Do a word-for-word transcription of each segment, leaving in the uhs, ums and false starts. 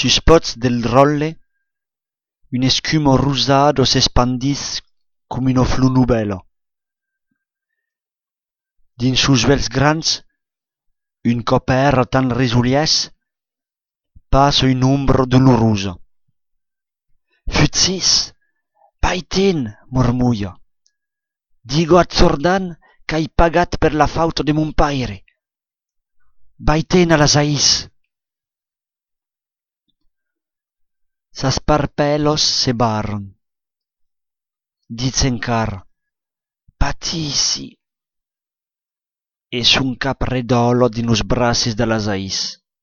sus pots del rolle, un escumo rosado s'espandís com un flux nubelo. Dins sus uelhs grands, un copère tan resuliès, passa un ombro doloroso. Futzis, paiten, murmuia. Digo a Zordan qu'hai pagat per la fauta de mon paire. Baiten a la Sais. Sas parpelos se barron. Diz encara, patissi. E sun cap redolo dinus bracis de la Sais.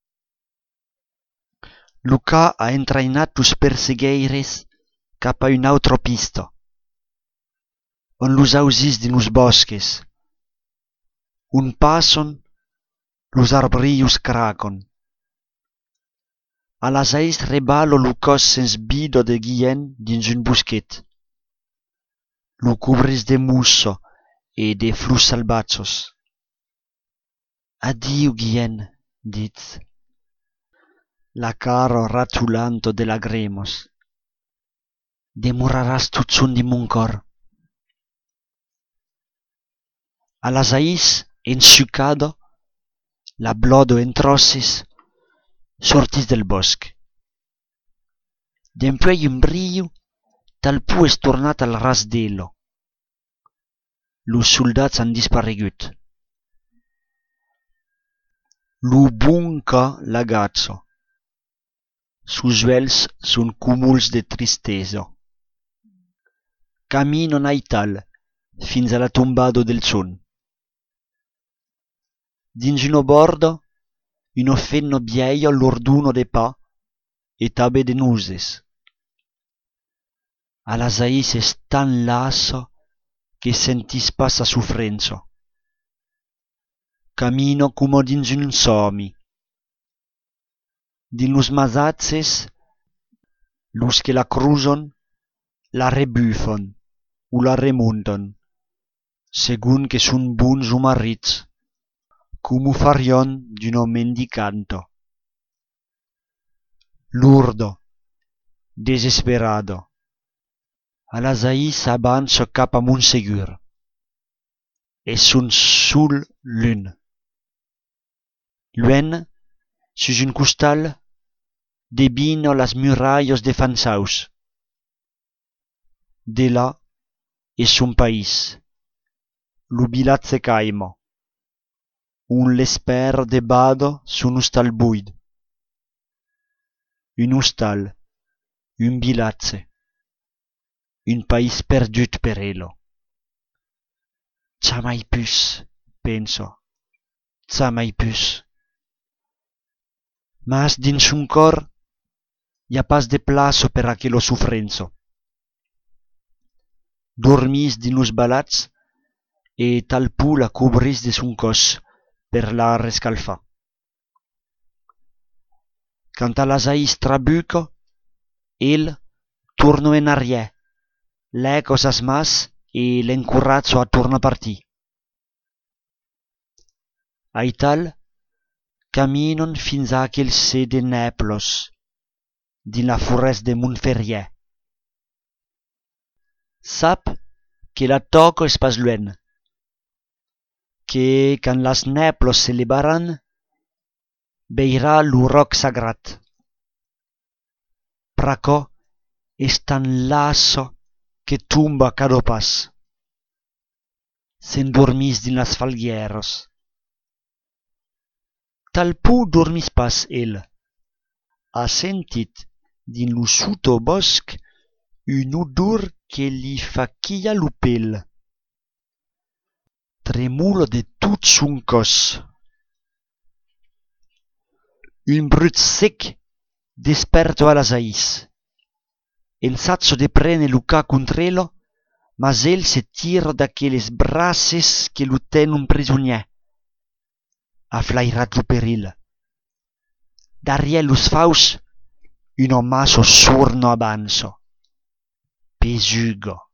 Luca ha entrainat tus persegueires cap a un autro pista, on lus ausis dinus bosques. Un passon, lus arbrius cracon. A la Sais rebalo Lucas sens bido de Guillén dins un busquet. Lu cubris de musso e de flus salvatsos. Adiu, Guillén, diz. La caro ratulanto de lagremos. Demoraràs tutsun di mon cor. A la Sais, ensucado, la blodo en trossis, sortis del bosc. Dempuei un brillo, talpù es tornat al ras d'elo. Los soldats han disparegut. Lu bunca l'agazzo. Sus uelhs sun cumuls de tristesa. Camino naital fins alla tombado del sun. Dins uno bordo, uno fenno vieio l'orduno de pa e tabe de nuses. A la Sais es tan lasso che sentis pas sa sufrenzo. Camino como dins un somi. Din los masatzes, los que la cruzon, la rebufon o la remunton, segun que sun buns o marrits, como farion d'un mendicanto. Lurdo, desesperado, a la Sais avança cap a Montsegur. Es un sul lun. Luen, sus un costal, devino las murallas de Fansaus. De là es un país, lo bilatze caimo, un l'esper de bado sun ustal buid. Un ustal, un bilatze, un país perdut per elo. Jamais plus, penso, jamais plus. Mas dins un cor hi ha pas de plaço per aquello sufrenzo. Dormis din los balats e talpù la cubris de sun cos per la rescalfa. Cant a la Sais trabuco, el torno en arriè, le cosas mas e l'encurrazzo a torna partì. Aital, caminon fins a aquel se de Neplos, din la forest de Montferrier. Sap que la toco es pas luen, que can las Neplos se levaran, veirà lo roc sagrat. Praco es tan lasso que tumba cado pas. S'endormis din las falguieros. Talpù dormis pas el. Ha sentit din lo suto bosc un odor que li facia lo pel. Tremulo de tot son cos. Un brut sec desperto a la Sais. Ensazzo de prene Luca contrelo, mas el se tira d'aquelles braces que lo tenon prisonier. Ha flairat lo peril. Darriè los faus, un masso sorno avanzo. Pesugo.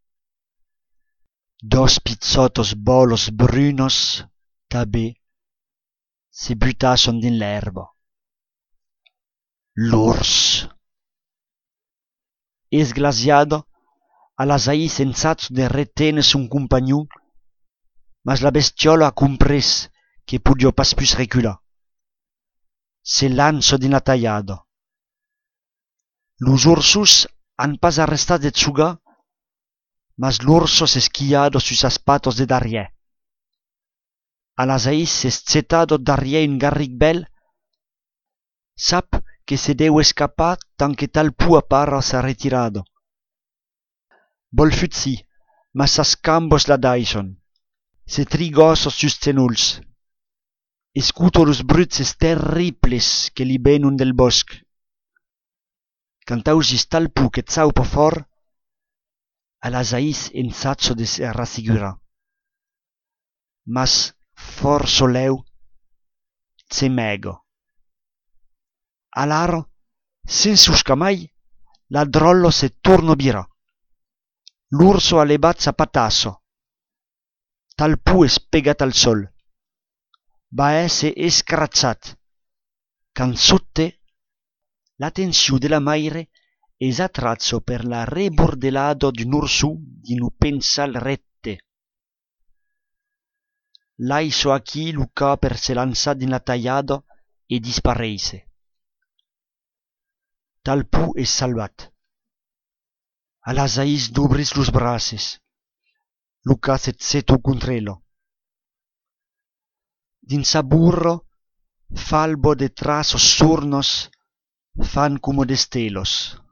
Dos pizzotos bolos brunos, tabé, se butason din l'erba. l'urs. Esglasiado, Alasaïs sensat de retenir son compagnon, mas la bestiola ha compres que podia pas plus recular. Se lança dina tallado. Los ursos han pas arrestat de tsuga, mas l'urso s'è schiado sus as patas de darriè. Alasaïs s'è scetado darriè un garric bel, sap que se deu escapar tant que Talpù appara s'ha retirado. Vol futzi, mas sas cambos la daison. Se trigossos sus cenuls. Escuto los bruzzes terribles que li venun del bosc. Cantausis Talpù che zaupa for, Alasaïs ensaccio de se rassigurar. Mas for soleu, c'è mego. Alaro, senza uscamai, la drollo se torno bira. L'urso ha levat zapatasso. Talpù è spegat al sol. Baè se è scrazzat. Canzotte, l'attenzione della maire es attrazzo per la rebordelado d'un ursu di nu pensal rette. Laiso a chi Luca per se lanzar din la tallado e dispareise. Talpù è salvat. Alasaïs dobris los braces. Luca s'et setu contrelo. Din sa burro, falbo de trasos surnos, fan como de stelos.